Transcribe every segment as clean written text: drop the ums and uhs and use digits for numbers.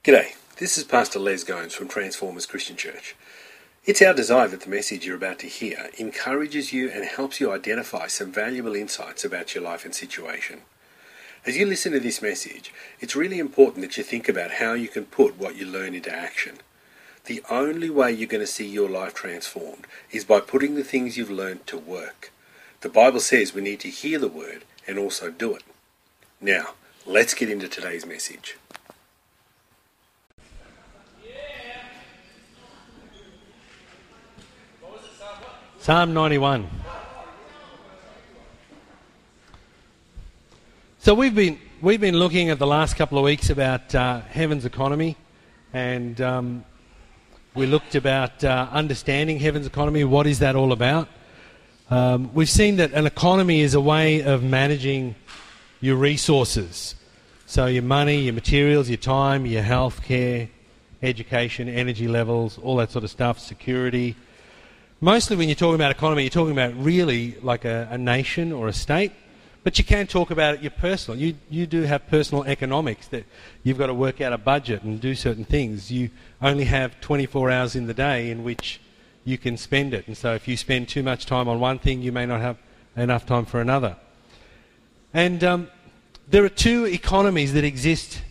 G'day, this is Pastor Les Gomes from Transformers Christian Church. It's our desire that the message you're about to hear encourages you and helps you identify some valuable insights about your life and situation. As you listen to this message, it's really important that you think about how you can put what you learn into action. The only way you're going to see your life transformed is by putting the things you've learned to work. The Bible says we need to hear the word and also do it. Now, let's get into today's message. Psalm 91. So we've been looking at the last couple of weeks about heaven's economy, and we looked about understanding heaven's economy. What is that all about? We've seen that an economy is a way of managing your resources. So your money, your materials, your time, your health care, education, energy levels, all that sort of stuff, security. Mostly when you're talking about economy, you're talking about really like a nation or a state, but you can talk about it your personal. You do have personal economics, that you've got to work out a budget and do certain things. You only have 24 hours in the day in which you can spend it, and so if you spend too much time on one thing, you may not have enough time for another. And there are two economies that exist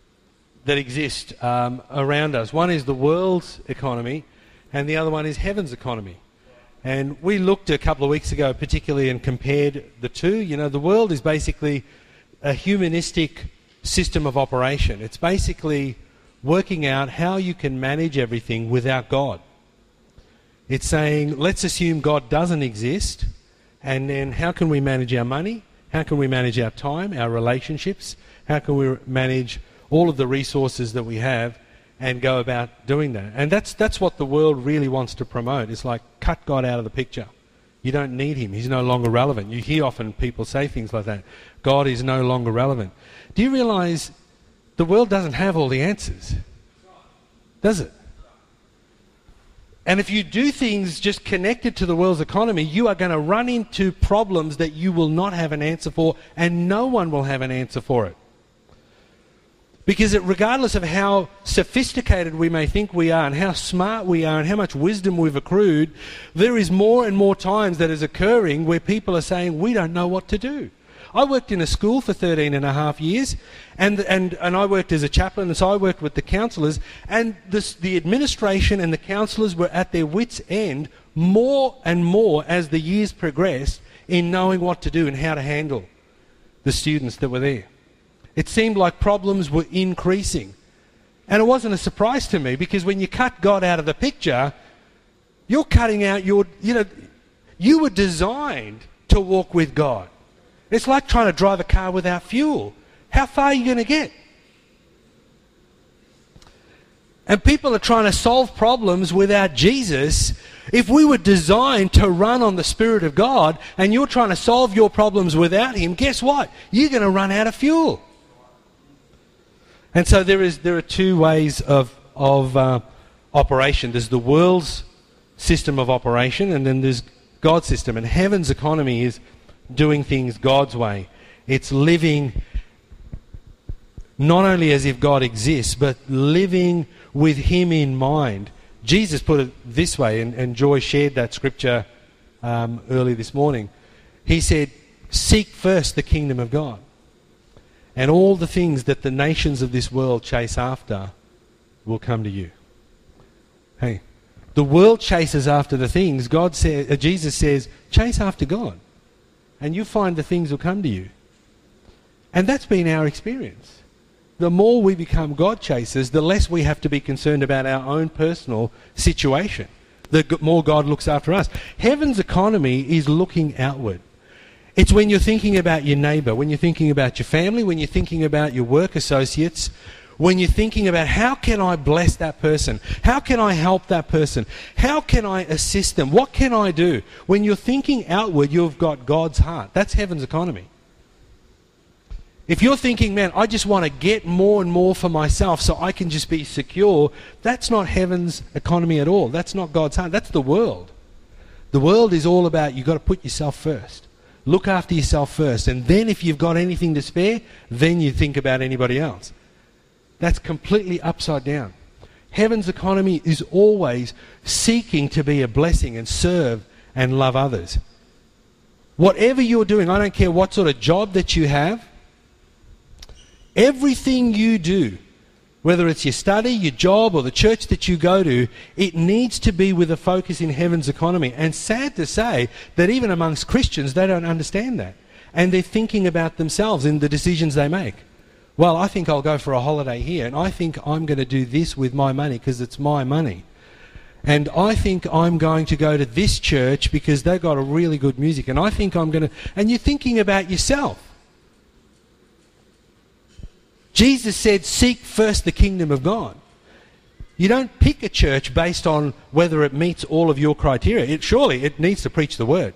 around us. One is the world's economy, and the other one is heaven's economy. And we looked a couple of weeks ago particularly and compared the two. You know, the world is basically a humanistic system of operation. It's basically working out how you can manage everything without God. It's saying, let's assume God doesn't exist, and then how can we manage our money? How can we manage our time, our relationships? How can we manage all of the resources that we have and go about doing that? And that's what the world really wants to promote. It's like, cut God out of the picture. You don't need him. He's no longer relevant. You hear often people say things like that. God is no longer relevant. Do you realize the world doesn't have all the answers? Does it? And if you do things just connected to the world's economy, you are going to run into problems that you will not have an answer for, and no one will have an answer for it. Because regardless of how sophisticated we may think we are and how smart we are and how much wisdom we've accrued, there is more and more times that is occurring where people are saying, we don't know what to do. I worked in a school for 13 and a half years, and I worked as a chaplain, and so I worked with the counsellors, and the administration and the counsellors were at their wits' end more and more as the years progressed in knowing what to do and how to handle the students that were there. It seemed like problems were increasing. And it wasn't a surprise to me, because when you cut God out of the picture, you're cutting out you were designed to walk with God. It's like trying to drive a car without fuel. How far are you going to get? And people are trying to solve problems without Jesus. If we were designed to run on the Spirit of God and you're trying to solve your problems without him, guess what? You're going to run out of fuel. And so there are two ways of operation. There's the world's system of operation, and then there's God's system. And heaven's economy is doing things God's way. It's living not only as if God exists, but living with him in mind. Jesus put it this way, and Joy shared that scripture early this morning. He said, seek first the kingdom of God, and all the things that the nations of this world chase after will come to you. Hey, the world chases after the things. Jesus says, chase after God, and you find the things will come to you. And that's been our experience. The more we become God chasers, the less we have to be concerned about our own personal situation. The more God looks after us. Heaven's economy is looking outward. It's when you're thinking about your neighbour, when you're thinking about your family, when you're thinking about your work associates, when you're thinking about how can I bless that person? How can I help that person? How can I assist them? What can I do? When you're thinking outward, you've got God's heart. That's heaven's economy. If you're thinking, man, I just want to get more and more for myself so I can just be secure, that's not heaven's economy at all. That's not God's heart. That's the world. The world is all about you've got to put yourself first. Look after yourself first, and then if you've got anything to spare, then you think about anybody else. That's completely upside down. Heaven's economy is always seeking to be a blessing and serve and love others. Whatever you're doing, I don't care what sort of job that you have, everything you do, whether it's your study, your job, or the church that you go to, it needs to be with a focus in heaven's economy. And sad to say that even amongst Christians, they don't understand that. And they're thinking about themselves in the decisions they make. Well, I think I'll go for a holiday here, and I think I'm going to do this with my money because it's my money. And I think I'm going to go to this church because they've got a really good music. And I think I'm going to... And you're thinking about yourself. Jesus said, seek first the kingdom of God. You don't pick a church based on whether it meets all of your criteria. Surely it needs to preach the word.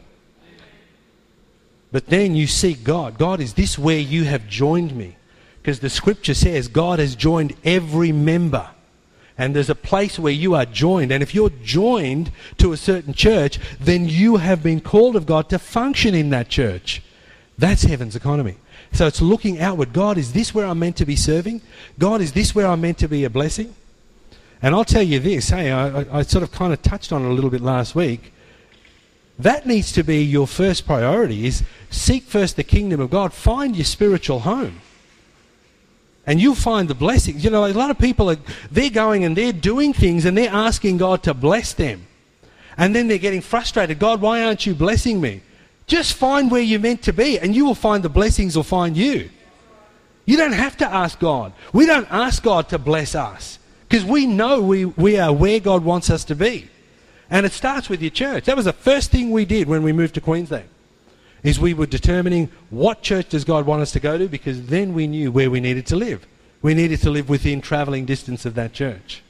But then you seek God. God, is this where you have joined me? Because the scripture says God has joined every member. And there's a place where you are joined. And if you're joined to a certain church, then you have been called of God to function in that church. That's heaven's economy. So it's looking outward. God, is this where I'm meant to be serving? God, is this where I'm meant to be a blessing? And I'll tell you this, hey, I sort of kind of touched on it a little bit last week. That needs to be your first priority, is seek first the kingdom of God. Find your spiritual home. And you'll find the blessings. You know, a lot of people, they're going and they're doing things and they're asking God to bless them. And then they're getting frustrated. God, why aren't you blessing me? Just find where you're meant to be and you will find the blessings will find you. You don't have to ask God. We don't ask God to bless us because we know we are where God wants us to be. And it starts with your church. That was the first thing we did when we moved to Queensland, is we were determining what church does God want us to go to, because then we knew where we needed to live. We needed to live within travelling distance of that church.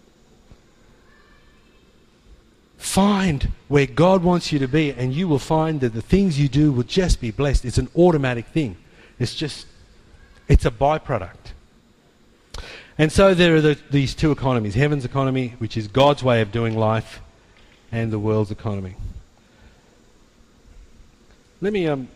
Find where God wants you to be and you will find that the things you do will just be blessed. It's an automatic thing. It's a byproduct. And so there are these two economies, heaven's economy, which is God's way of doing life, and the world's economy. Let me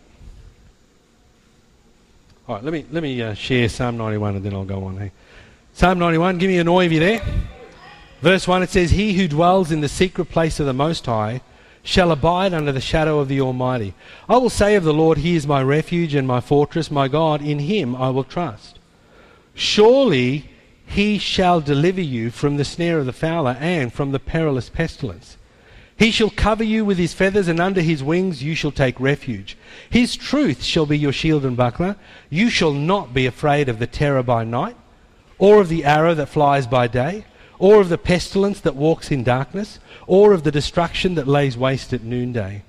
share Psalm 91 and then I'll go on. Hey? Psalm 91, give me an oi if you're there. Verse 1, it says, he who dwells in the secret place of the Most High shall abide under the shadow of the Almighty. I will say of the Lord, he is my refuge and my fortress, my God, in him I will trust. Surely he shall deliver you from the snare of the fowler and from the perilous pestilence. He shall cover you with his feathers, and under his wings you shall take refuge. His truth shall be your shield and buckler. You shall not be afraid of the terror by night, or of the arrow that flies by day, or of the pestilence that walks in darkness, or of the destruction that lays waste at noonday.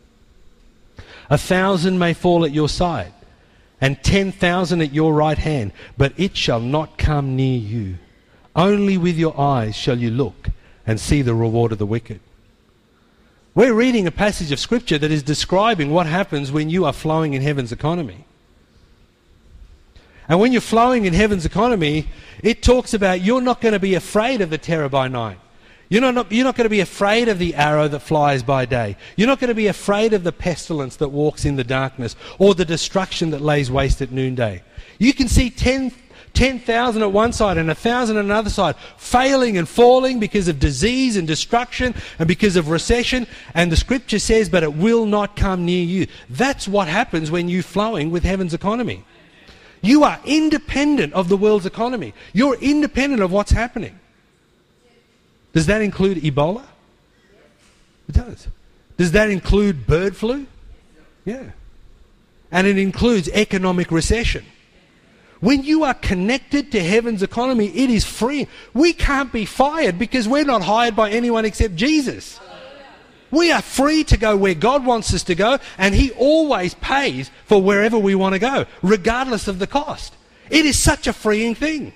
1,000 may fall at your side, and 10,000 at your right hand, but it shall not come near you. Only with your eyes shall you look and see the reward of the wicked. We're reading a passage of Scripture that is describing what happens when you are flowing in heaven's economy. And when you're flowing in heaven's economy, it talks about you're not going to be afraid of the terror by night. You're not going to be afraid of the arrow that flies by day. You're not going to be afraid of the pestilence that walks in the darkness or the destruction that lays waste at noonday. You can see 10,000 at one side and 1,000 at another side, failing and falling because of disease and destruction and because of recession. And the Scripture says, but it will not come near you. That's what happens when you're flowing with heaven's economy. You are independent of the world's economy. You're independent of what's happening. Does that include Ebola? It does. Does that include bird flu? Yeah. And it includes economic recession. When you are connected to heaven's economy, it is free. We can't be fired because we're not hired by anyone except Jesus. We are free to go where God wants us to go, and he always pays for wherever we want to go, regardless of the cost. It is such a freeing thing.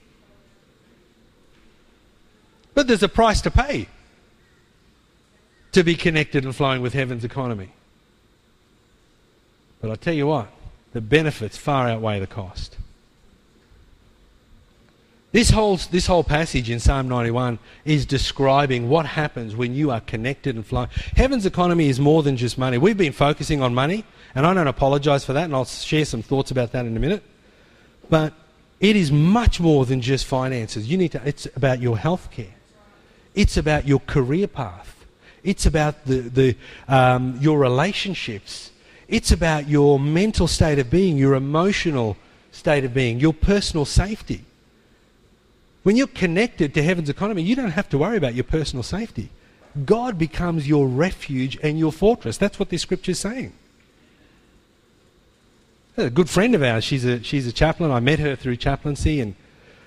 But there's a price to pay to be connected and flowing with heaven's economy. But I tell you what, the benefits far outweigh the cost. This whole passage in Psalm 91 is describing what happens when you are connected and flowing. Heaven's economy is more than just money. We've been focusing on money, and I don't apologise for that, and I'll share some thoughts about that in a minute. But It is much more than just finances. It's about your health care. It's about your career path. It's about your relationships. It's about your mental state of being, your emotional state of being, your personal safety. When you're connected to heaven's economy, you don't have to worry about your personal safety. God becomes your refuge and your fortress. That's what this scripture is saying. A good friend of ours, she's a chaplain. I met her through chaplaincy, and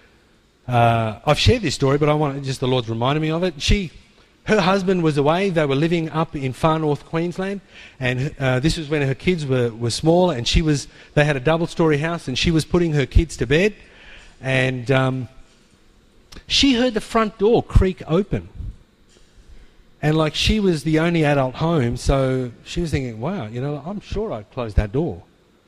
I've shared this story, but the Lord's reminded me of it. Her husband was away. They were living up in far north Queensland, and this was when her kids were small, and they had a double-storey house, and she was putting her kids to bed, and she heard the front door creak open. And like she was the only adult home, so she was thinking, wow, I'm sure I'd close that door.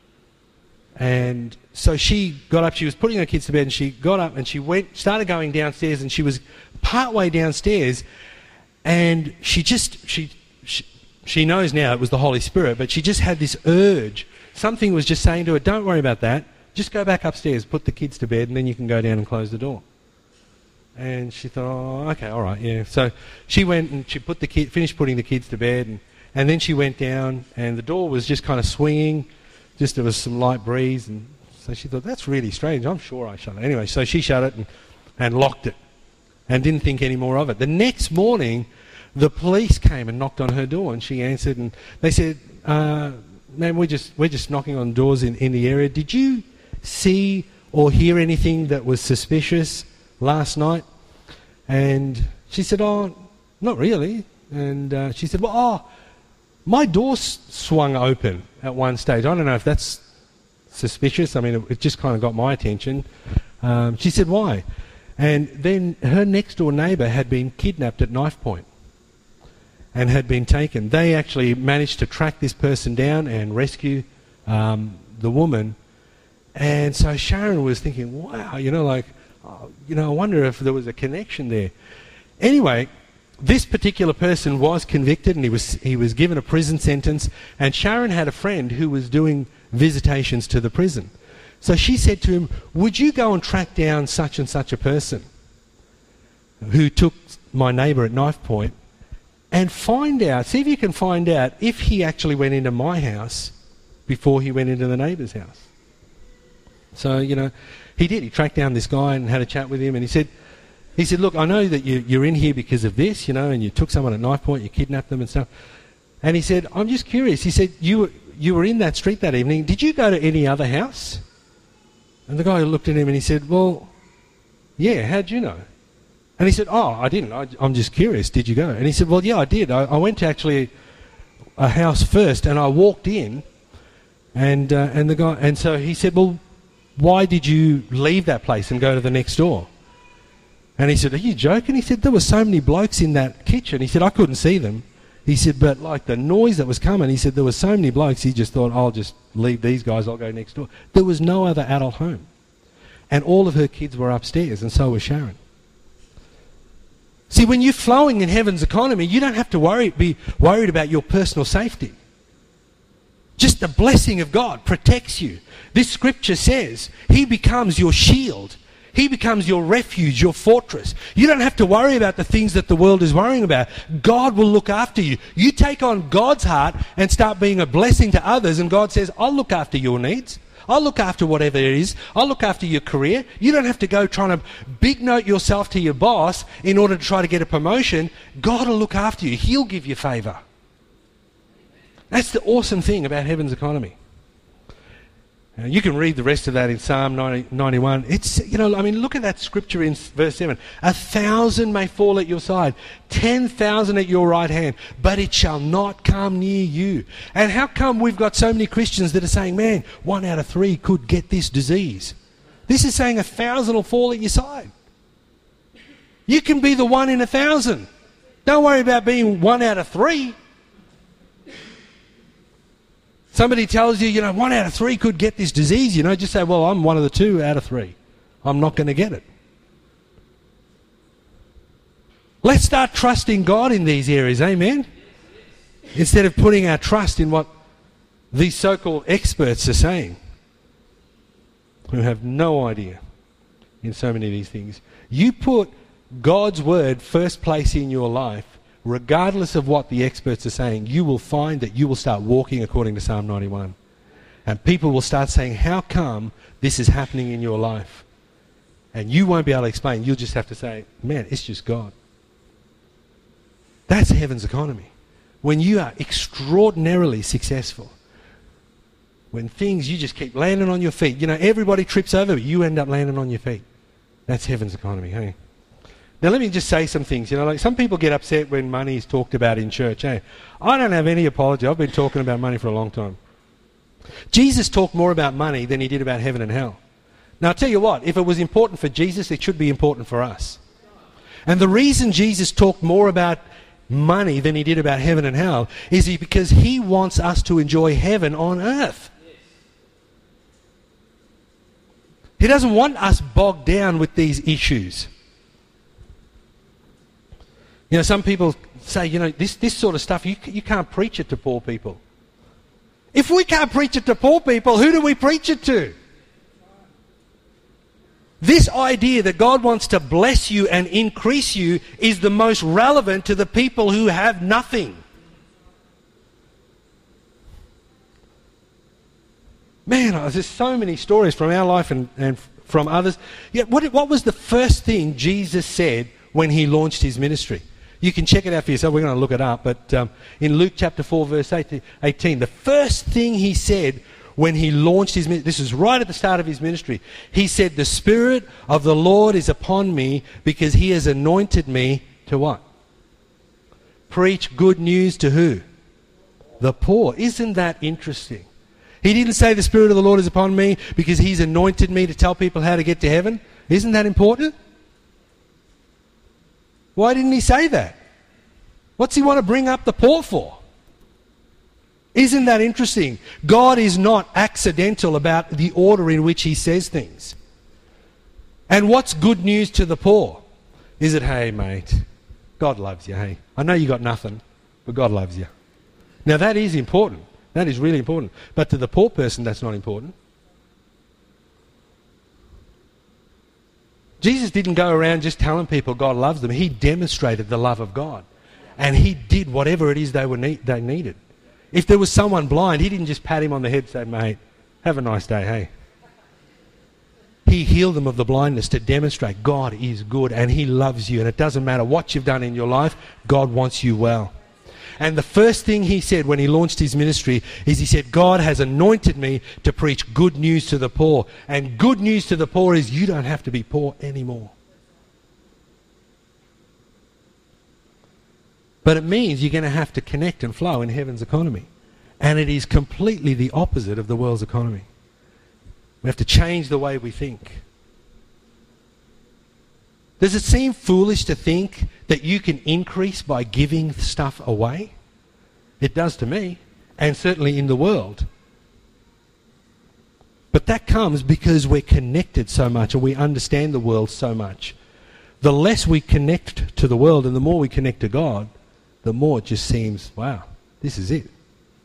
And so she got up, she was putting her kids to bed, and she got up and she started going downstairs, and she was partway downstairs, and she knows now it was the Holy Spirit, but she just had this urge. Something was just saying to her, don't worry about that, just go back upstairs, put the kids to bed, and then you can go down and close the door. And she thought, oh, okay, all right, yeah. So she went and she finished putting the kids to bed, and then she went down, and the door was just kind of swinging. Just there was some light breeze, and so she thought, that's really strange. I'm sure I shut it. Anyway, so she shut it and locked it and didn't think any more of it. The next morning, the police came and knocked on her door, and she answered, and they said, ma'am, we're just knocking on doors in the area. Did you see or hear anything that was suspicious last night? And she said, oh, not really. And she said, my door swung open at one stage. I don't know if that's suspicious. I mean, it just kind of got my attention. She said, why? And then her next door neighbour had been kidnapped at knife point and had been taken. They actually managed to track this person down and rescue the woman. And so Sharon was thinking, wow, I wonder if there was a connection there. Anyway, this particular person was convicted, and he was given a prison sentence, and Sharon had a friend who was doing visitations to the prison. So she said to him, would you go and track down such and such a person who took my neighbour at knife point and see if you can find out if he actually went into my house before he went into the neighbour's house. So, he did. He tracked down this guy and had a chat with him, and he said, look, I know that you're in here because of this, and you took someone at knife point, you kidnapped them and stuff. And he said, I'm just curious. He said, you were in that street that evening. Did you go to any other house? And the guy looked at him and he said, well, yeah, how'd you know? And he said, oh, I didn't. I'm just curious. Did you go? And he said, well, yeah, I did. I went to actually a house first, and I walked in, and so he said, well, why did you leave that place and go to the next door? And he said, are you joking? He said, there were so many blokes in that kitchen. He said, I couldn't see them. He said, but like the noise that was coming, he said, there were so many blokes, he just thought, I'll just leave these guys, I'll go next door. There was no other adult home. And all of her kids were upstairs, and so was Sharon. See, when you're flowing in heaven's economy, you don't have to be worried about your personal safety. Just the blessing of God protects you. This scripture says he becomes your shield. He becomes your refuge, your fortress. You don't have to worry about the things that the world is worrying about. God will look after you. You take on God's heart and start being a blessing to others, and God says, I'll look after your needs. I'll look after whatever it is. I'll look after your career. You don't have to go trying to big note yourself to your boss in order to try to get a promotion. God will look after you. He'll give you favour. That's the awesome thing about heaven's economy. You can read the rest of that in Psalm 91. It's, look at that scripture in verse 7. 1,000 may fall at your side, 10,000 at your right hand, but it shall not come near you. And how come we've got so many Christians that are saying, man, 1 out of 3 could get this disease? This is saying 1,000 will fall at your side. You can be the 1 in 1,000. Don't worry about being 1 out of 3. Somebody tells you, 1 out of 3 could get this disease, just say, well, I'm one of the 2 out of 3. I'm not going to get it. Let's start trusting God in these areas, amen? Instead of putting our trust in what these so-called experts are saying, who have no idea in so many of these things. You put God's word first place in your life, regardless of what the experts are saying, you will find that you will start walking according to Psalm 91. And people will start saying, how come this is happening in your life? And you won't be able to explain. You'll just have to say, man, it's just God. That's heaven's economy. When you are extraordinarily successful, when things, you just keep landing on your feet. You know, everybody trips over, but you end up landing on your feet. That's heaven's economy, hey? Now let me just say some things. You know, like some people get upset when money is talked about in church, hey? I don't have any apology. I've been talking about money for a long time. Jesus talked more about money than he did about heaven and hell. Now I'll tell you what, if it was important for Jesus, it should be important for us. And the reason Jesus talked more about money than he did about heaven and hell is because he wants us to enjoy heaven on earth. He doesn't want us bogged down with these issues. You know, some people say, you know, this sort of stuff, you can't preach it to poor people. If we can't preach it to poor people, who do we preach it to? This idea that God wants to bless you and increase you is the most relevant to the people who have nothing. Man, there's so many stories from our life and from others. Yeah, what was the first thing Jesus said when he launched his ministry? You can check it out for yourself. We're going to look it up. But in Luke chapter 4, verse 18, the first thing he said when he launched his ministry, this is right at the start of his ministry, he said, the Spirit of the Lord is upon me because he has anointed me to what? Preach good news to who? The poor. Isn't that interesting? He didn't say the Spirit of the Lord is upon me because he's anointed me to tell people how to get to heaven. Isn't that important? Why didn't he say that? What's he want to bring up the poor for? Isn't that interesting? God is not accidental about the order in which he says things. And what's good news to the poor? Is it, hey mate, God loves you, hey. I know you got nothing, but God loves you. Now that is important. That is really important. But to the poor person, that's not important. Jesus didn't go around just telling people God loves them. He demonstrated the love of God. And he did whatever it is they needed. If there was someone blind, he didn't just pat him on the head and say, mate, have a nice day, hey. He healed them of the blindness to demonstrate God is good and he loves you. And it doesn't matter what you've done in your life, God wants you well. And the first thing he said when he launched his ministry is he said, God has anointed me to preach good news to the poor. And good news to the poor is you don't have to be poor anymore. But it means you're going to have to connect and flow in heaven's economy. And it is completely the opposite of the world's economy. We have to change the way we think. Does it seem foolish to think that you can increase by giving stuff away? It does to me, and certainly in the world. But that comes because we're connected so much and we understand the world so much. The less we connect to the world and the more we connect to God, the more it just seems, wow, this is it.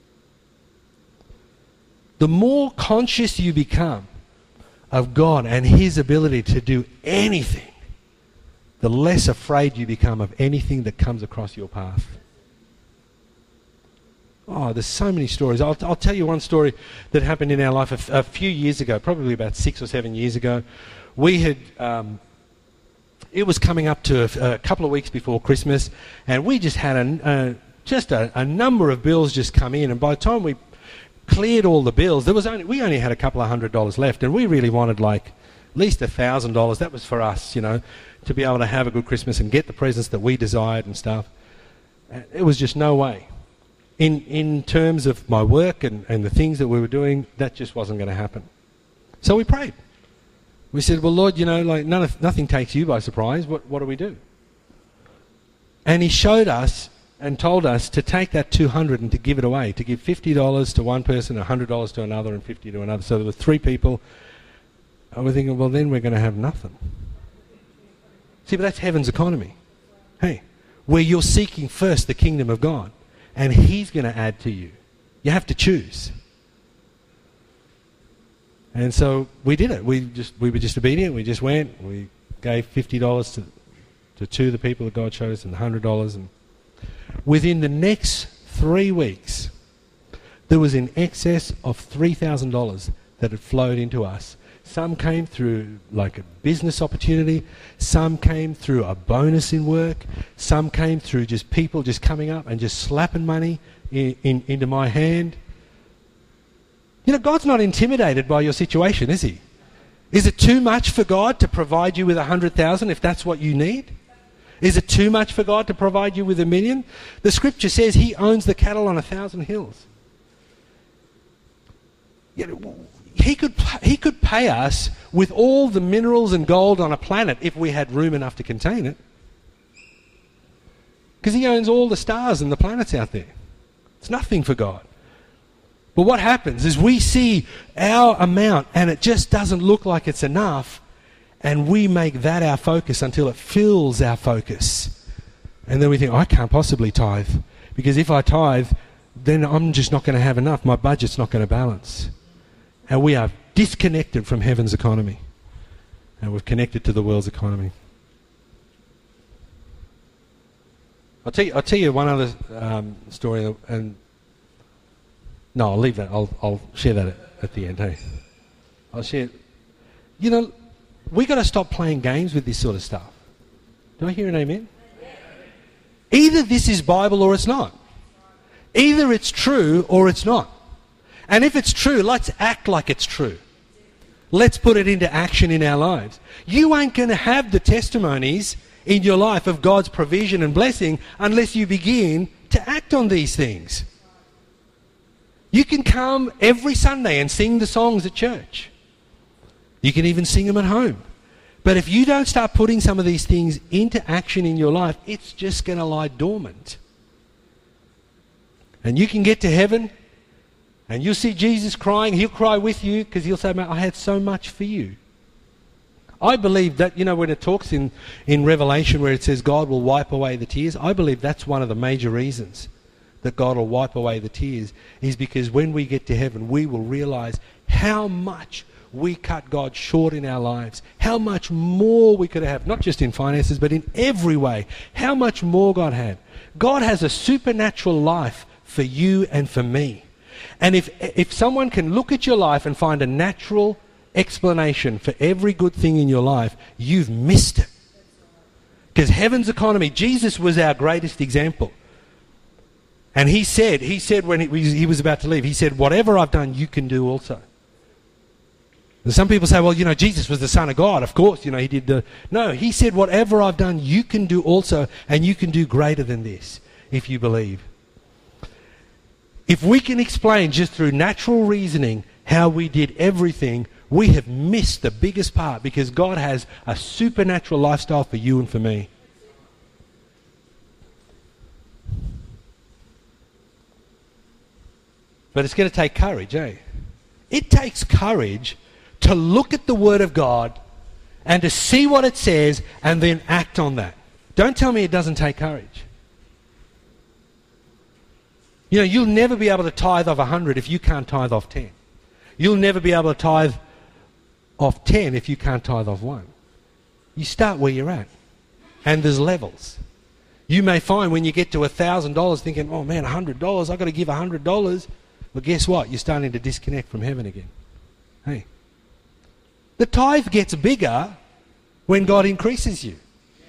The more conscious you become of God and his ability to do anything, the less afraid you become of anything that comes across your path. Oh, there's so many stories. I'll tell you one story that happened in our life a few years ago, probably about 6 or 7 years ago. We had, it was coming up to a couple of weeks before Christmas, and we just had a number of bills just come in, and by the time we cleared all the bills, we only had a couple of $100 left, and we really wanted like at least $1,000. That was for us, you know, to be able to have a good Christmas and get the presents that we desired and stuff. It was just no way. In terms of my work and the things that we were doing, that just wasn't going to happen. So we prayed. We said, well, Lord, you know, like nothing takes you by surprise. What do we do? And he showed us and told us to take that $200 and to give it away, to give $50 to one person, $100 to another, and $50 to another. So there were 3 people. And we're thinking, well, then we're going to have nothing. See, but that's heaven's economy. Hey, where you're seeking first the kingdom of God, and he's going to add to you. You have to choose. And so we did it. We were just obedient. We just went. We gave $50 to two of the people that God showed us, and $100. And within the next 3 weeks, there was in excess of $3,000 that had flowed into us. Some came through like a business opportunity. Some came through a bonus in work. Some came through just people just coming up and just slapping money into my hand. You know, God's not intimidated by your situation, is he? Is it too much for God to provide you with 100,000 if that's what you need? Is it too much for God to provide you with $1 million? The scripture says he owns the cattle on 1,000 hills. You know, he could pay us with all the minerals and gold on a planet if we had room enough to contain it. Because he owns all the stars and the planets out there. It's nothing for God. But what happens is we see our amount and it just doesn't look like it's enough, and we make that our focus until it fills our focus. And then we think, I can't possibly tithe, because if I tithe, then I'm just not going to have enough. My budget's not going to balance. And we are disconnected from heaven's economy. And we've connected to the world's economy. I'll tell you one other story, and no, I'll leave that. I'll share that at the end. Hey, I'll share. You know, we got to stop playing games with this sort of stuff. Do I hear an amen? Either this is Bible or it's not. Either it's true or it's not. And if it's true, let's act like it's true. Let's put it into action in our lives. You ain't going to have the testimonies in your life of God's provision and blessing unless you begin to act on these things. You can come every Sunday and sing the songs at church. You can even sing them at home. But if you don't start putting some of these things into action in your life, it's just going to lie dormant. And you can get to heaven and you'll see Jesus crying. He'll cry with you because he'll say, I had so much for you. I believe that, you know, when it talks in Revelation where it says God will wipe away the tears, I believe that's one of the major reasons that God will wipe away the tears, is because when we get to heaven, we will realize how much we cut God short in our lives, how much more we could have, not just in finances, but in every way, how much more God had. God has a supernatural life for you and for me. And if someone can look at your life and find a natural explanation for every good thing in your life, you've missed it. Because heaven's economy, Jesus was our greatest example. And he said when he was about to leave, he said, whatever I've done, you can do also. And some people say, well, you know, Jesus was the Son of God. Of course, you know, he did No, he said, whatever I've done, you can do also, and you can do greater than this if you believe. If we can explain just through natural reasoning how we did everything, we have missed the biggest part, because God has a supernatural lifestyle for you and for me. But it's going to take courage, eh? It takes courage to look at the Word of God and to see what it says and then act on that. Don't tell me it doesn't take courage. You know, you'll never be able to tithe off 100 if you can't tithe off 10. You'll never be able to tithe off 10 if you can't tithe off 1. You start where you're at. And there's levels. You may find when you get to $1,000 thinking, oh man, $100, I've got to give $100. Well, guess what? You're starting to disconnect from heaven again. Hey. The tithe gets bigger when God increases you.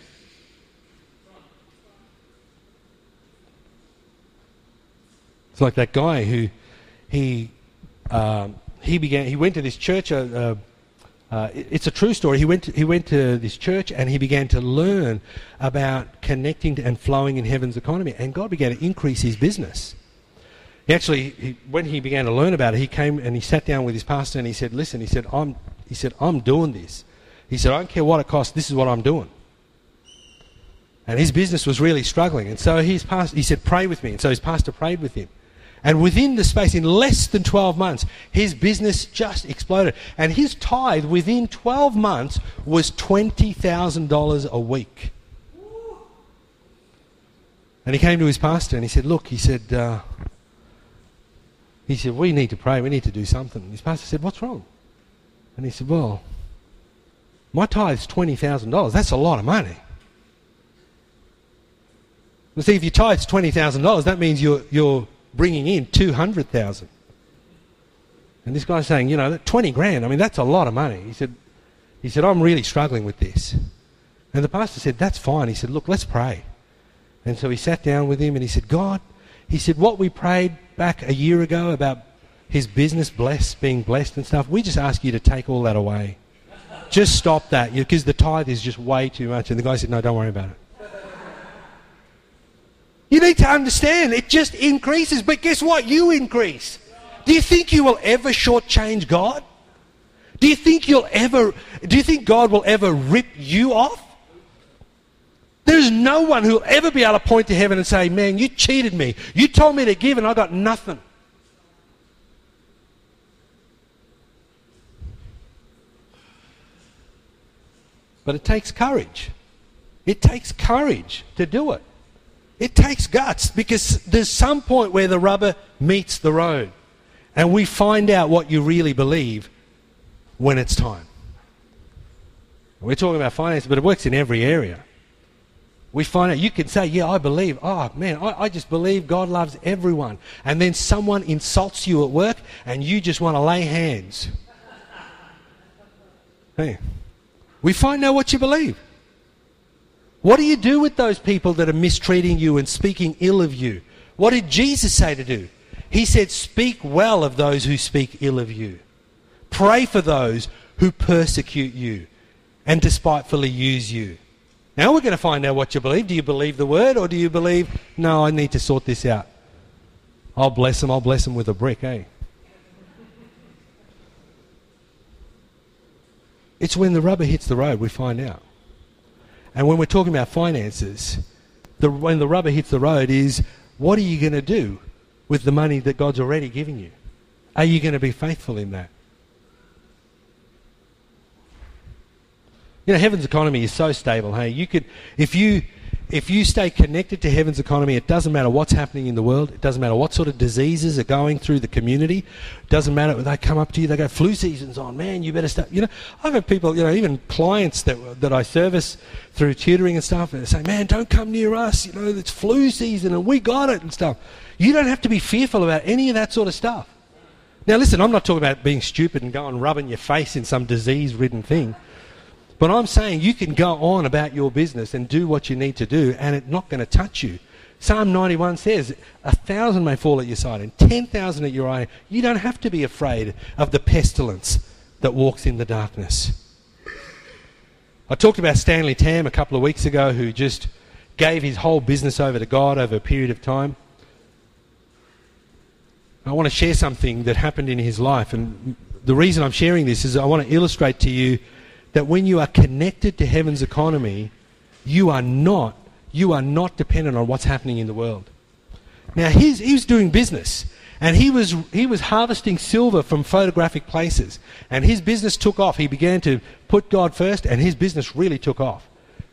It's like that guy who he went to this church. It's a true story. He went to this church and he began to learn about connecting to and flowing in heaven's economy, and God began to increase his business. When he began to learn about it, he came and he sat down with his pastor and he said, "Listen," he said, "I'm doing this." He said, "I don't care what it costs. This is what I'm doing." And his business was really struggling, and so he said, "Pray with me." And so his pastor prayed with him. And within the space, in less than 12 months, his business just exploded. And his tithe within 12 months was $20,000 a week. And he came to his pastor and he said, "Look," he said, "we need to pray. We need to do something." And his pastor said, "What's wrong?" And he said, well, my tithe's $20,000. That's a lot of money. Well, see, if your tithe's $20,000, that means you're bringing in $200,000. And this guy's saying, that 20 grand, I mean, that's a lot of money. He said, I'm really struggling with this. And the pastor said, that's fine. He said, look, let's pray. And so he sat down with him and he said, God, he said, what we prayed back a year ago about his business being blessed and stuff, we just ask you to take all that away. Just stop that, because the tithe is just way too much. And the guy said, no, don't worry about it. You need to understand, it just increases. But guess what? You increase. Do you think you will ever shortchange God? Do you think God will ever rip you off? There's no one who will ever be able to point to heaven and say, man, you cheated me. You told me to give and I got nothing. But it takes courage. It takes courage to do it. It takes guts, because there's some point where the rubber meets the road and we find out what you really believe when it's time. We're talking about finance, but it works in every area. We find out, you can say, yeah, I believe. Oh, man, I just believe God loves everyone. And then someone insults you at work and you just want to lay hands. Hey, we find out what you believe. What do you do with those people that are mistreating you and speaking ill of you? What did Jesus say to do? He said, speak well of those who speak ill of you. Pray for those who persecute you and despitefully use you. Now we're going to find out what you believe. Do you believe the word, or do you believe, no, I need to sort this out? I'll bless them with a brick, eh? It's when the rubber hits the road we find out. And when we're talking about finances, when the rubber hits the road is, what are you going to do with the money that God's already given you? Are you going to be faithful in that? Heaven's economy is so stable. Hey, you could, if you stay connected to heaven's economy, it doesn't matter what's happening in the world. It doesn't matter what sort of diseases are going through the community. It doesn't matter when they come up to you, they go, flu season's on, man, you better start. I've had people, even clients that I service through tutoring and stuff, and they say, man, don't come near us. It's flu season and we got it and stuff. You don't have to be fearful about any of that sort of stuff. Now, listen, I'm not talking about being stupid and going rubbing your face in some disease-ridden thing. But I'm saying you can go on about your business and do what you need to do, and it's not going to touch you. Psalm 91 says, 1,000 may fall at your side and 10,000 at your eye. You don't have to be afraid of the pestilence that walks in the darkness. I talked about Stanley Tam a couple of weeks ago, who just gave his whole business over to God over a period of time. I want to share something that happened in his life, and the reason I'm sharing this is I want to illustrate to you that when you are connected to heaven's economy, you are not dependent on what's happening in the world. Now, he was doing business, and he was harvesting silver from photographic places, and his business took off. He began to put God first, and his business really took off.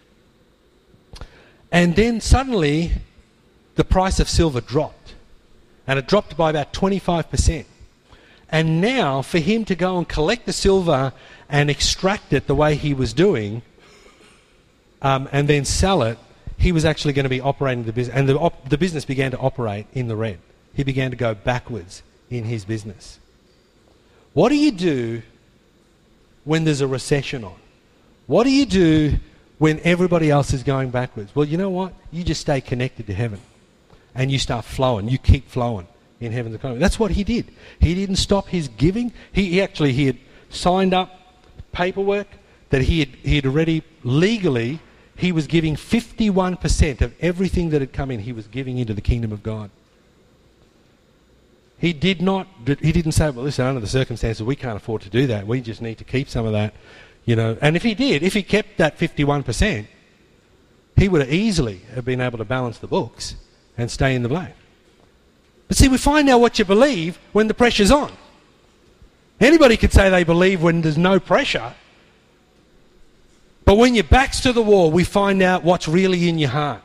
And then suddenly, the price of silver dropped, and it dropped by about 25%. And now, for him to go and collect the silver and extract it the way he was doing, and then sell it, he was actually going to be operating the business. And the business began to operate in the red. He began to go backwards in his business. What do you do when there's a recession on? What do you do when everybody else is going backwards? Well, you know what? You just stay connected to heaven. And you start flowing. You keep flowing in heaven's economy. That's what he did. He didn't stop his giving. He had signed up paperwork that he had already legally, he was giving 51% of everything that had come in, he was giving into the kingdom of God. He didn't say, well, listen, under the circumstances, we can't afford to do that. We just need to keep some of that, And if he kept that 51%, he would have easily have been able to balance the books and stay in the black. But see, we find out what you believe when the pressure's on. Anybody could say they believe when there's no pressure. But when your back's to the wall, we find out what's really in your heart.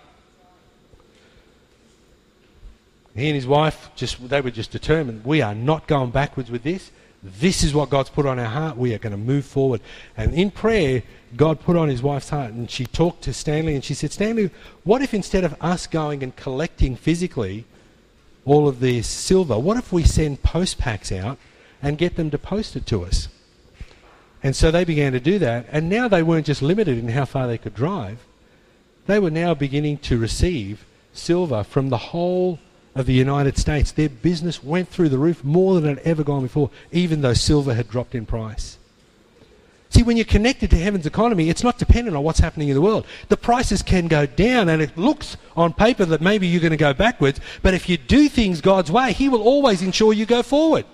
He and his wife, they were just determined, we are not going backwards with this. This is what God's put on our heart. We are going to move forward. And in prayer, God put on his wife's heart, and she talked to Stanley, and she said, Stanley, what if instead of us going and collecting physically all of this silver, what if we send post packs out and get them to post it to us? And so they began to do that, and now they weren't just limited in how far they could drive. They were now beginning to receive silver from the whole of the United States. Their business went through the roof more than it had ever gone before, even though silver had dropped in price. See, when you're connected to heaven's economy, it's not dependent on what's happening in the world. The prices can go down, and it looks on paper that maybe you're going to go backwards, but if you do things God's way, he will always ensure you go forward.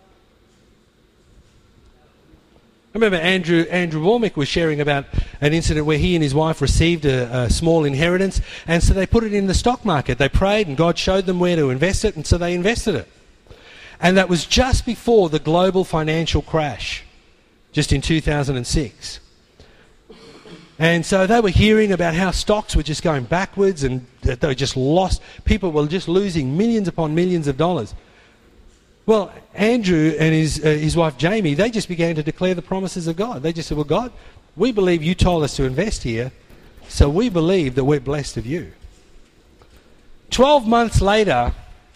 I remember Andrew Warmick was sharing about an incident where he and his wife received a small inheritance, and so they put it in the stock market. They prayed, and God showed them where to invest it, and so they invested it. And that was just before the global financial crash, just in 2006. And so they were hearing about how stocks were just going backwards, and that they were just lost. People were just losing millions upon millions of dollars. Well, Andrew and his wife Jamie, they just began to declare the promises of God. They just said, well, God, we believe you told us to invest here, so we believe that we're blessed of you. 12 months later,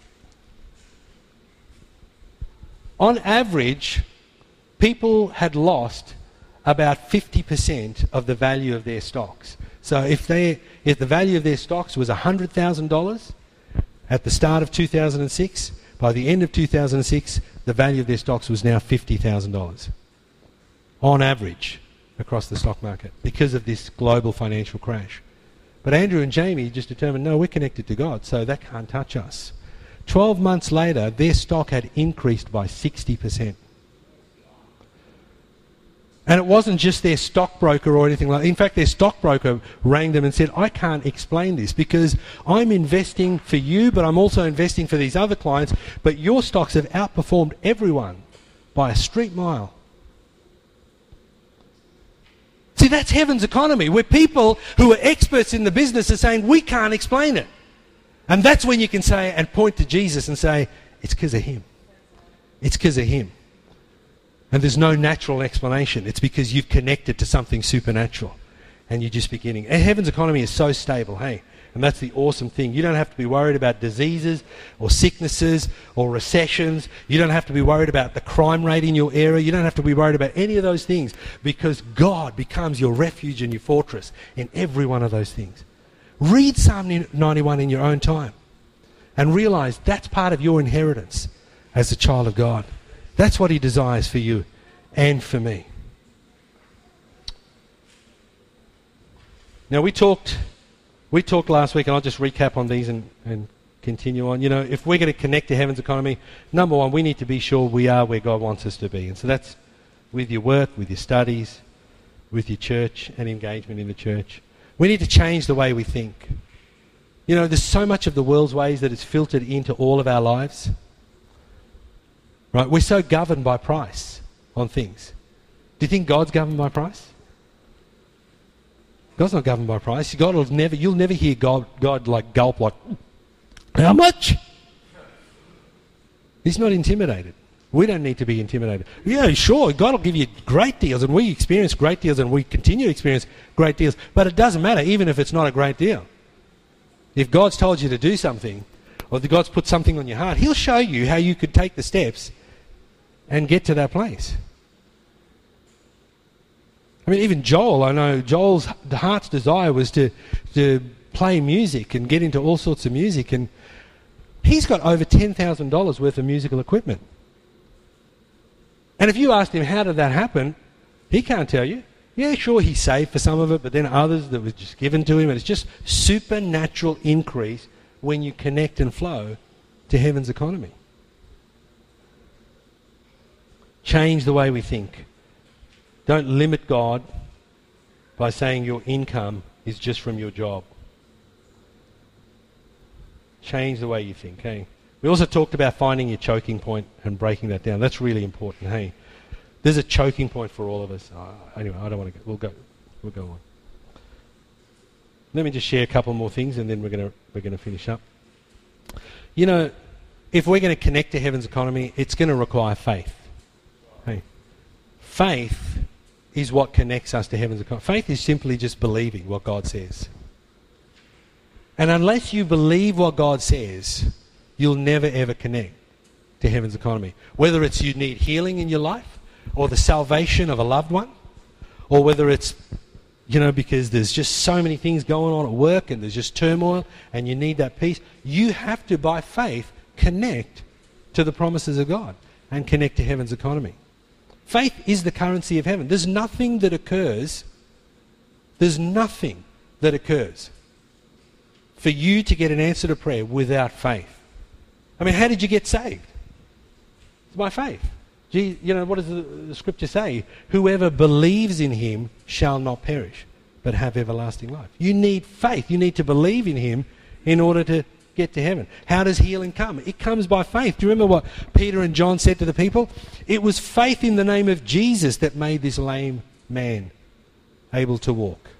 on average, people had lost about 50% of the value of their stocks. So if the value of their stocks was $100,000 at the start of 2006, by the end of 2006, the value of their stocks was now $50,000 on average across the stock market because of this global financial crash. But Andrew and Jamie just determined, no, we're connected to God, so that can't touch us. 12 months later, their stock had increased by 60%. And it wasn't just their stockbroker or anything like that. In fact, their stockbroker rang them and said, I can't explain this because I'm investing for you, but I'm also investing for these other clients, but your stocks have outperformed everyone by a street mile. See, that's heaven's economy, where people who are experts in the business are saying, we can't explain it. And that's when you can say and point to Jesus and say, it's because of him. It's because of him. And there's no natural explanation. It's because you've connected to something supernatural and you're just beginning. And heaven's economy is so stable, hey? And that's the awesome thing. You don't have to be worried about diseases or sicknesses or recessions. You don't have to be worried about the crime rate in your area. You don't have to be worried about any of those things because God becomes your refuge and your fortress in every one of those things. Read Psalm 91 in your own time and realize that's part of your inheritance as a child of God. That's what he desires for you and for me. Now we talked last week, and I'll just recap on these and continue on. You know, if we're going to connect to heaven's economy, number one, we need to be sure we are where God wants us to be. And so that's with your work, with your studies, with your church and engagement in the church. We need to change the way we think. You know, there's so much of the world's ways that is filtered into all of our lives. Right? We're so governed by price on things. Do you think God's governed by price? God's not governed by price. You'll never hear God like gulp like, how much? He's not intimidated. We don't need to be intimidated. Yeah, sure, God will give you great deals, and we experience great deals, and we continue to experience great deals, but it doesn't matter even if it's not a great deal. If God's told you to do something, or if God's put something on your heart, he'll show you how you could take the steps and get to that place. I mean, even Joel, I know Joel's heart's desire was to play music and get into all sorts of music, and he's got over $10,000 worth of musical equipment. And if you asked him how did that happen, he can't tell you. Yeah, sure, he saved for some of it, but then others that was just given to him, and it's just supernatural increase when you connect and flow to heaven's economy. Change the way we think. Don't limit God by saying your income is just from your job. Change the way you think, hey? We also talked about finding your choking point and breaking that down. That's really important, hey? There's a choking point for all of us. Anyway, I don't want to go. We'll go on. Let me just share a couple more things, and then we're going to finish up. You know, if we're going to connect to heaven's economy, it's going to require faith. Faith is what connects us to heaven's economy. Faith is simply just believing what God says. And unless you believe what God says, you'll never ever connect to heaven's economy. Whether it's you need healing in your life, or the salvation of a loved one, or whether it's, because there's just so many things going on at work and there's just turmoil and you need that peace, you have to, by faith, connect to the promises of God and connect to heaven's economy. Faith is the currency of heaven. There's nothing that occurs for you to get an answer to prayer without faith. I mean, how did you get saved? It's by faith. What does the scripture say? Whoever believes in him shall not perish, but have everlasting life. You need faith. You need to believe in him in order to get to heaven. How does healing come? It comes by faith. Do you remember what Peter and John said to the people? It was faith in the name of Jesus that made this lame man able to walk.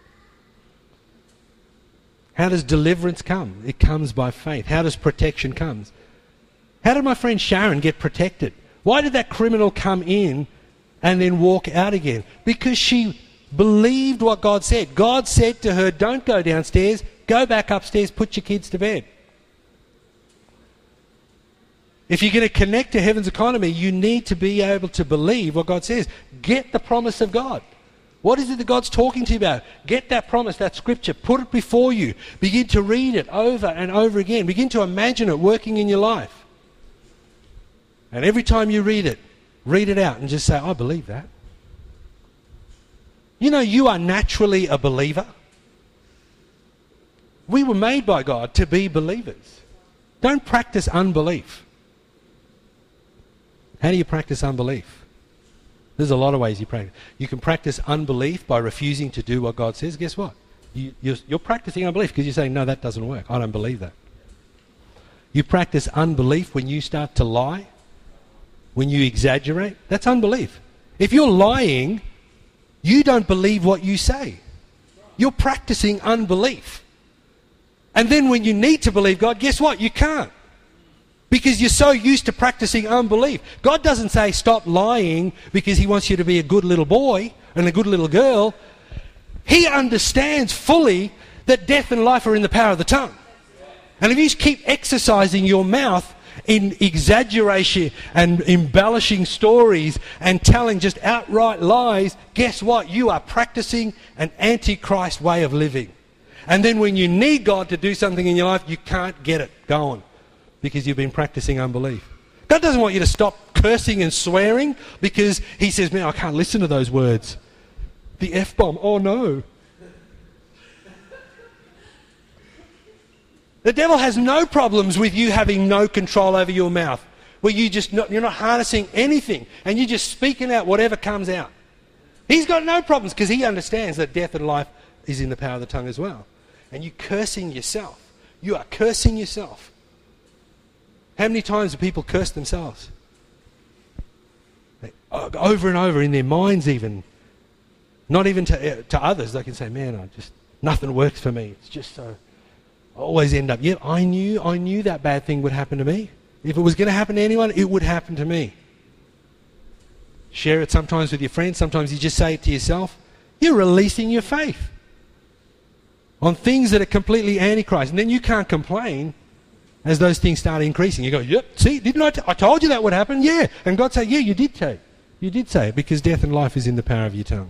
How does deliverance come? It comes by faith. How does protection come? How did my friend Sharon get protected? Why did that criminal come in and then walk out again? Because she believed what God said. God said to her, don't go downstairs, go back upstairs, put your kids to bed. If you're going to connect to heaven's economy, you need to be able to believe what God says. Get the promise of God. What is it that God's talking to you about? Get that promise, that scripture, put it before you. Begin to read it over and over again. Begin to imagine it working in your life. And every time you read it out and just say, I believe that. You are naturally a believer. We were made by God to be believers. Don't practice unbelief. How do you practice unbelief? There's a lot of ways you practice. You can practice unbelief by refusing to do what God says. Guess what? You're practicing unbelief because you're saying, no, that doesn't work. I don't believe that. You practice unbelief when you start to lie, when you exaggerate. That's unbelief. If you're lying, you don't believe what you say. You're practicing unbelief. And then when you need to believe God, guess what? You can't. Because you're so used to practicing unbelief. God doesn't say stop lying because he wants you to be a good little boy and a good little girl. He understands fully that death and life are in the power of the tongue. And if you keep exercising your mouth in exaggeration and embellishing stories and telling just outright lies, guess what? You are practicing an antichrist way of living. And then when you need God to do something in your life, you can't get it going because you've been practicing unbelief. God doesn't want you to stop cursing and swearing because he says, man, I can't listen to those words. The F-bomb, oh no. The devil has no problems with you having no control over your mouth, where you're not harnessing anything and you're just speaking out whatever comes out. He's got no problems because he understands that death and life is in the power of the tongue as well. And you're cursing yourself. You are cursing yourself. How many times do people curse themselves? Over and over in their minds even. Not even to others. They can say, man, nothing works for me. It's just so... I always end up, I knew that bad thing would happen to me. If it was going to happen to anyone, it would happen to me. Share it sometimes with your friends. Sometimes you just say it to yourself. You're releasing your faith on things that are completely antichrist. And then you can't complain as those things start increasing. You go, yep, see, didn't I told you that would happen? Yeah. And God say, yeah, you did say it. You did say it because death and life is in the power of your tongue.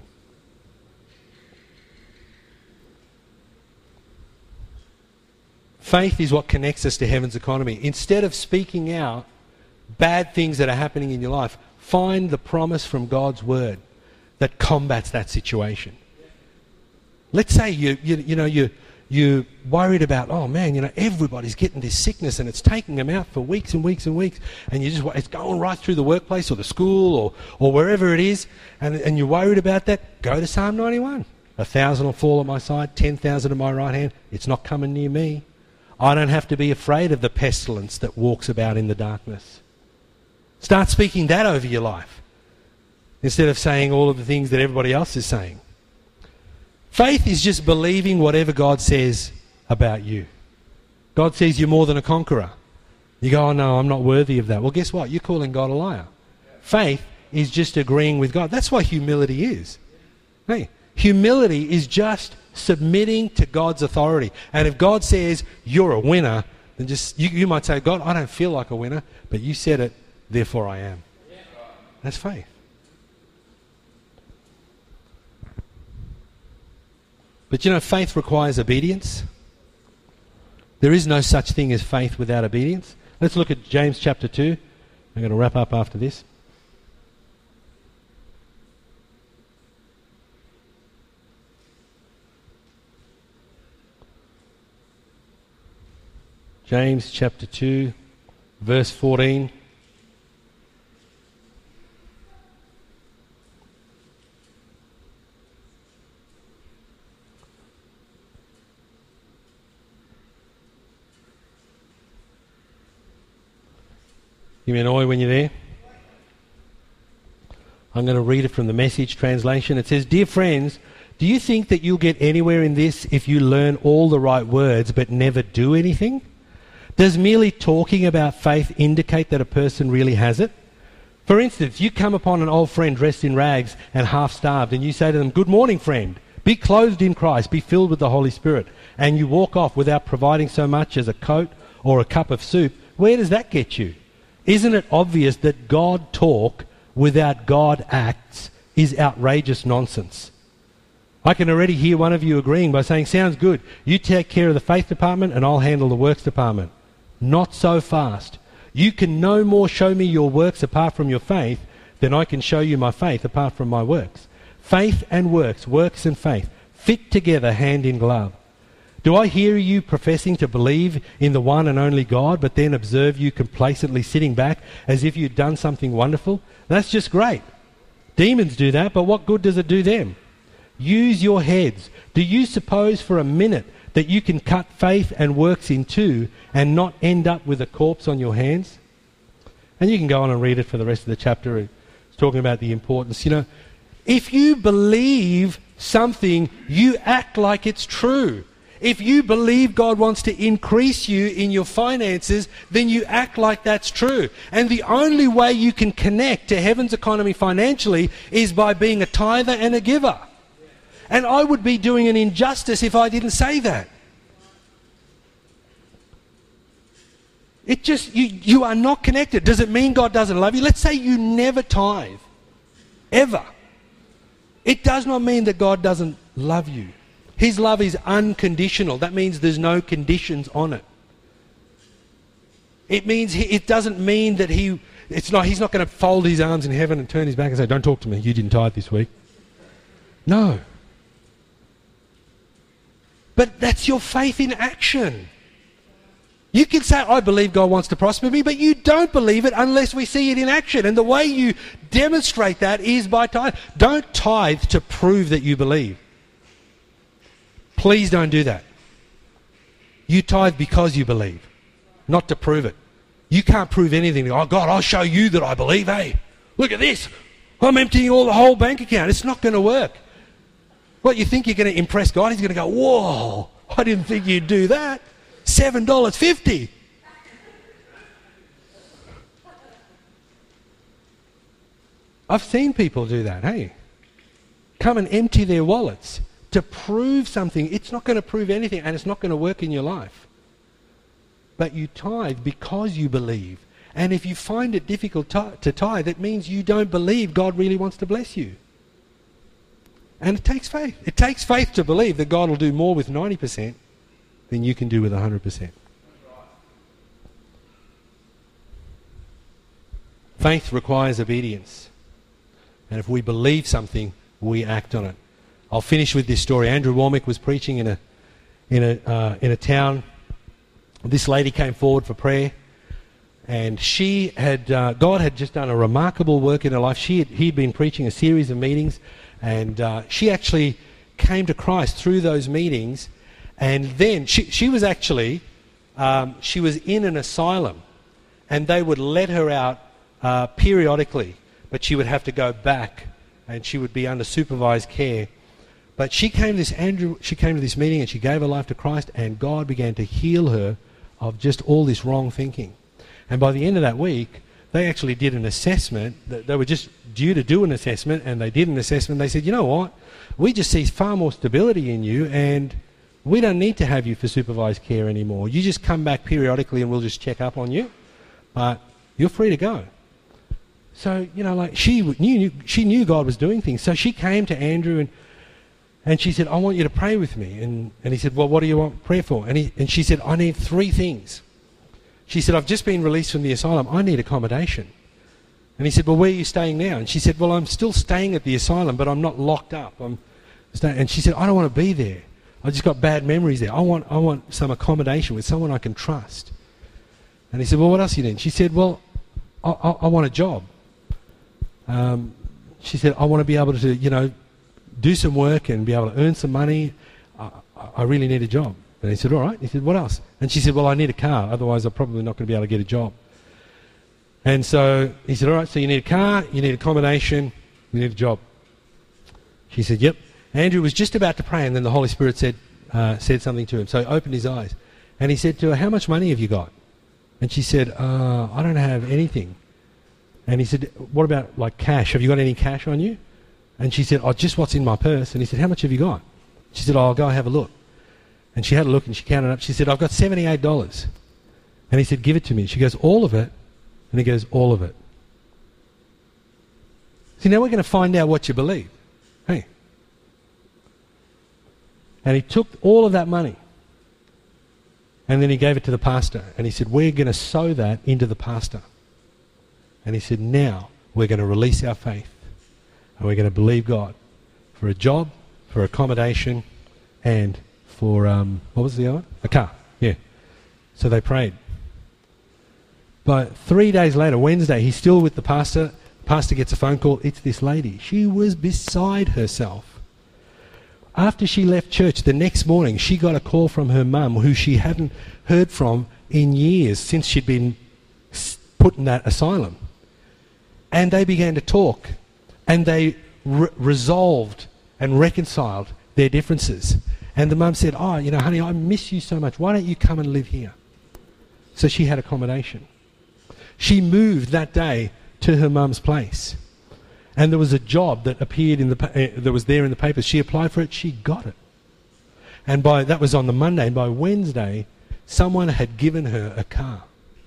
Faith is what connects us to heaven's economy. Instead of speaking out bad things that are happening in your life, find the promise from God's word that combats that situation. Let's say you're worried about, oh man, everybody's getting this sickness and it's taking them out for weeks and weeks and weeks, and it's going right through the workplace or the school or wherever it is, and you're worried about that. Go to Psalm 91. 1,000 will fall at my side, 10,000 at my right hand. It's not coming near me. I don't have to be afraid of the pestilence that walks about in the darkness. Start speaking that over your life instead of saying all of the things that everybody else is saying. Faith is just believing whatever God says about you. God says you're more than a conqueror. You go, oh no, I'm not worthy of that. Well, guess what? You're calling God a liar. Faith is just agreeing with God. That's what humility is. Hey, humility is just submitting to God's authority. And if God says you're a winner, then just you might say, God, I don't feel like a winner, but you said it, therefore I am. That's faith. But you know, faith requires obedience. There is no such thing as faith without obedience. Let's look at James chapter 2. I'm going to wrap up after this. James chapter 2, verse 14. Give me an oi when you're there. I'm going to read it from the Message translation. It says, "Dear friends, do you think that you'll get anywhere in this if you learn all the right words but never do anything? Does merely talking about faith indicate that a person really has it? For instance, you come upon an old friend dressed in rags and half-starved, and you say to them, 'Good morning, friend. Be clothed in Christ, be filled with the Holy Spirit,' and you walk off without providing so much as a coat or a cup of soup. Where does that get you? Isn't it obvious that God talk without God acts is outrageous nonsense?" I can already hear one of you agreeing by saying, "Sounds good. You take care of the faith department and I'll handle the works department." Not so fast. You can no more show me your works apart from your faith than I can show you my faith apart from my works. Faith and works, works and faith, fit together hand in glove. Do I hear you professing to believe in the one and only God, but then observe you complacently sitting back as if you'd done something wonderful? That's just great. Demons do that, but what good does it do them? Use your heads. Do you suppose for a minute that you can cut faith and works in two and not end up with a corpse on your hands? And you can go on and read it for the rest of the chapter. It's talking about the importance. You know, if you believe something, you act like it's true. If you believe God wants to increase you in your finances, then you act like that's true. And the only way you can connect to heaven's economy financially is by being a tither and a giver. And I would be doing an injustice if I didn't say that. It just, you are not connected. Does it mean God doesn't love you? Let's say you never tithe. Ever. It does not mean that God doesn't love you. His love is unconditional. That means there's no conditions on it. It doesn't mean that he's not going to fold his arms in heaven and turn his back and say, "Don't talk to me, you didn't tithe this week." No. But that's your faith in action. You can say, "I believe God wants to prosper me," but you don't believe it unless we see it in action. And the way you demonstrate that is by tithe. Don't tithe to prove that you believe. Please don't do that. You tithe because you believe, not to prove it. You can't prove anything. "Oh, God, I'll show you that I believe. Hey, look at this. I'm emptying the whole bank account." It's not going to work. What, you think you're going to impress God? He's going to go, "Whoa, I didn't think you'd do that. $7.50. I've seen people do that, hey. Come and empty their wallets to prove something. It's not going to prove anything, and it's not going to work in your life. But you tithe because you believe. And if you find it difficult to tithe, it means you don't believe God really wants to bless you. And it takes faith. It takes faith to believe that God will do more with 90% than you can do with 100%. Faith requires obedience. And if we believe something, we act on it. I'll finish with this story. Andrew Womack was preaching in a town. This lady came forward for prayer, and God had just done a remarkable work in her life. He'd been preaching a series of meetings, and she actually came to Christ through those meetings. And then she was actually she was in an asylum, and they would let her out periodically, but she would have to go back, and she would be under supervised care. But she came to this meeting, and she gave her life to Christ, and God began to heal her of just all this wrong thinking. And by the end of that week, they actually did an assessment. They were just due to do an assessment, and they did an assessment. They said, you know what, we just see far more stability in you, and we don't need to have you for supervised care anymore. You just come back periodically and we'll just check up on you, but you're free to go. So, she knew God was doing things. So she came to Andrew and she said, I want you to pray with me. And he said, well, what do you want prayer for? And she said, I need 3 things. She said, I've just been released from the asylum. I need accommodation. And he said, well, where are you staying now? And she said, well, I'm still staying at the asylum, but I'm not locked up. And she said, I don't want to be there. I just got bad memories there. I want some accommodation with someone I can trust. And he said, well, what else do you need? She said, well, I want a job. She said, I want to be able to, do some work and be able to earn some money. I really need a job. And he said, all right. He said, what else? And she said, well, I need a car. Otherwise, I'm probably not going to be able to get a job. And so he said, all right, so you need a car, you need accommodation, you need a job. She said, yep. Andrew was just about to pray, and then the Holy Spirit said something to him. So he opened his eyes. And he said to her, how much money have you got? And she said, I don't have anything. And he said, what about like cash? Have you got any cash on you? And she said, just what's in my purse. And he said, how much have you got? She said, I'll go have a look. And she had a look and she counted up. She said, I've got $78. And he said, give it to me. She goes, all of it? And he goes, all of it. See, now we're going to find out what you believe. Hey. And he took all of that money. And then he gave it to the pastor. And he said, we're going to sow that into the pastor. And he said, now we're going to release our faith. And we're going to believe God for a job, for accommodation, and for, what was the other one? A car. Yeah. So they prayed. But 3 days later, Wednesday, he's still with the pastor. The pastor gets a phone call. It's this lady. She was beside herself. After she left church the next morning, she got a call from her mum, who she hadn't heard from in years since she'd been put in that asylum. And they began to talk. And they resolved and reconciled their differences. And the mum said, honey, I miss you so much. Why don't you come and live here? So she had accommodation. She moved that day to her mum's place. And there was a job that appeared that was there in the papers. She applied for it. She got it. And that was on the Monday. And by Wednesday, someone had given her a car.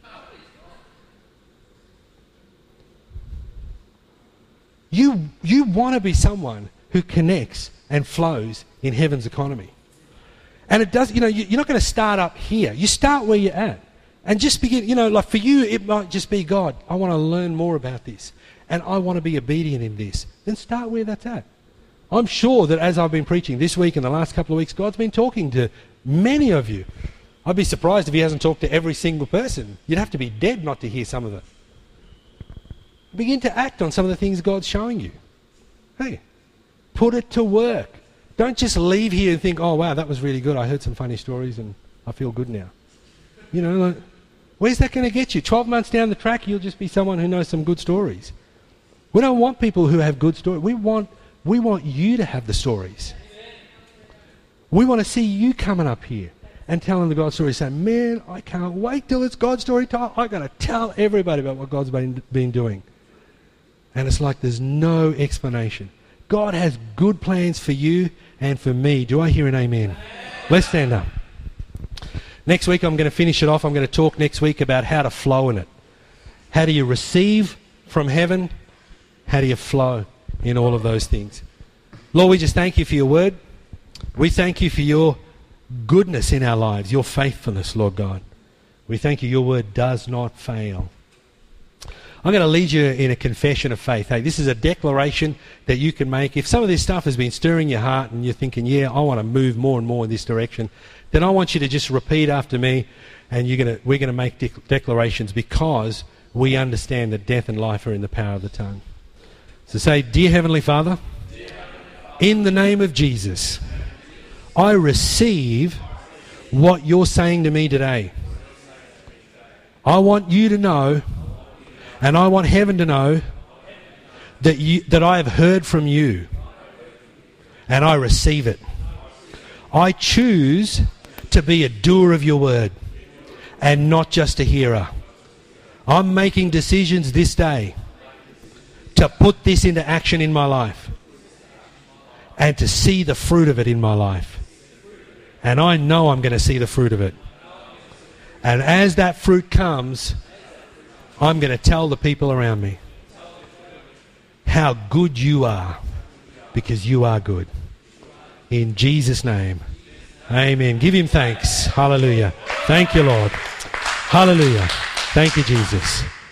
You want to be someone who connects and flows in heaven's economy. And it does, you're not going to start up here. You start where you're at. And just begin, like for you, it might just be, God, I want to learn more about this. And I want to be obedient in this. Then start where that's at. I'm sure that as I've been preaching this week and the last couple of weeks, God's been talking to many of you. I'd be surprised if he hasn't talked to every single person. You'd have to be dead not to hear some of it. Begin to act on some of the things God's showing you. Hey, put it to work. Don't just leave here and think, oh, wow, that was really good. I heard some funny stories and I feel good now. Where's that going to get you? 12 months down the track, you'll just be someone who knows some good stories. We don't want people who have good stories. We want you to have the stories. We want to see you coming up here and telling the God story, saying, man, I can't wait till it's God's story time. I've got to tell everybody about what God's been doing. And it's like there's no explanation. God has good plans for you and for me. Do I hear an amen? Let's stand up. Next week I'm going to finish it off. I'm going to talk next week about how to flow in it. How do you receive from heaven? How do you flow in all of those things? Lord, we just thank you for your word. We thank you for your goodness in our lives, your faithfulness, Lord God. We thank you, your word does not fail. I'm going to lead you in a confession of faith. Hey, this is a declaration that you can make. If some of this stuff has been stirring your heart and you're thinking, yeah, I want to move more and more in this direction, then I want you to just repeat after me, and we're going to make declarations, because we understand that death and life are in the power of the tongue. So say, Dear Heavenly Father, in the name of Jesus, I receive what you're saying to me today. I want you to know, and I want heaven to know, that I have heard from you, and I receive it. I choose to be a doer of your word and not just a hearer. I'm making decisions this day to put this into action in my life and to see the fruit of it in my life. And I know I'm going to see the fruit of it. And as that fruit comes, I'm going to tell the people around me how good you are, because you are good. In Jesus' name, amen. Give him thanks. Hallelujah. Thank you, Lord. Hallelujah. Thank you, Jesus.